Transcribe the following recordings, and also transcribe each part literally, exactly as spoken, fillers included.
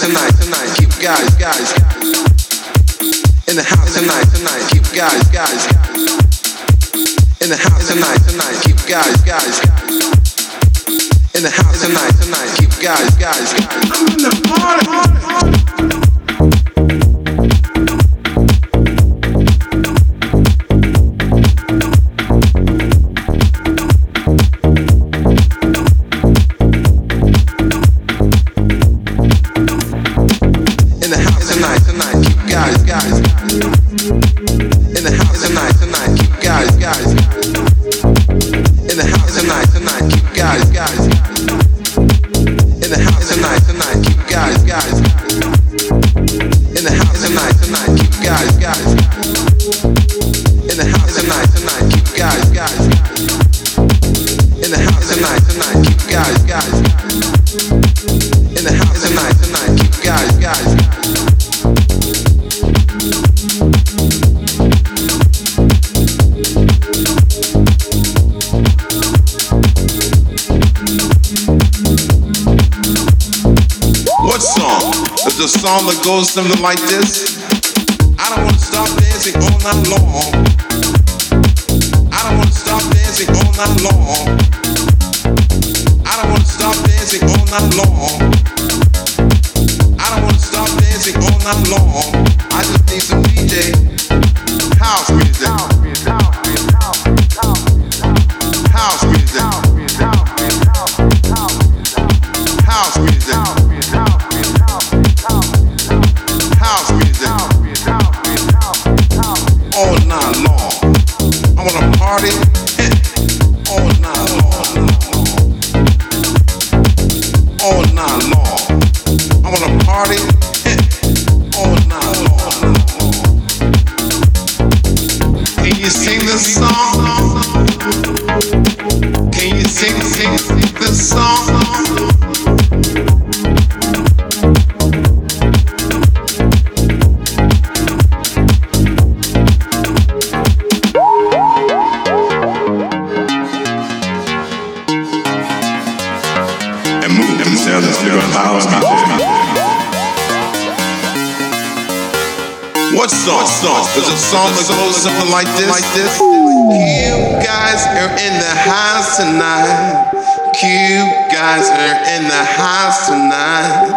tonight, tonight, keep guys, guys. In the house tonight, tonight, keep guys, guys. In the house tonight, tonight, keep guys, guys. In the house tonight, tonight, keep guys, guys. I'm in the party. Song that goes something like this. I don't want to stop dancing all night long. I don't want to stop dancing all night long. I don't want to stop dancing all night long. I don't want to stop dancing all night long. I just need some D J house music. House music. House music. House music. All night long. I wanna party all night long. All night long. I wanna party all night long. Can you sing this song? Can you sing, sing, sing this song? What song? Song? There's a song that goes something like this. Like this. You guys are in the house tonight. You guys are in the house tonight.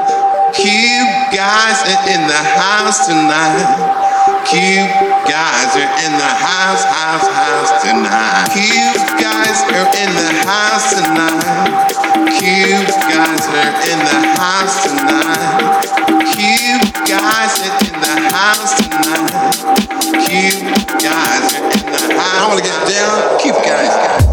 You guys are in the house tonight. You guys are in the house, house, house tonight. You guys are in the house tonight. You guys are in the house tonight. You guys are in the house tonight. You guys are in the house. I wanna get down. Keep guys, guys.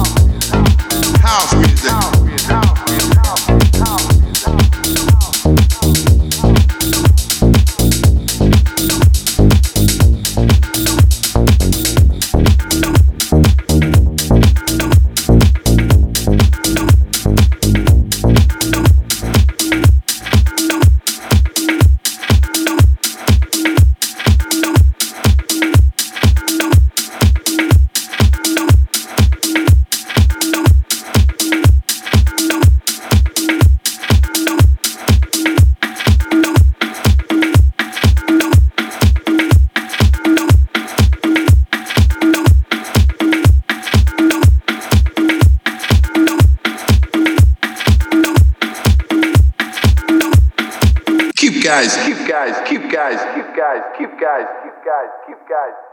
House music. guys, cute guys, cute guys, cute guys, cute guys, cute guys, cute guys.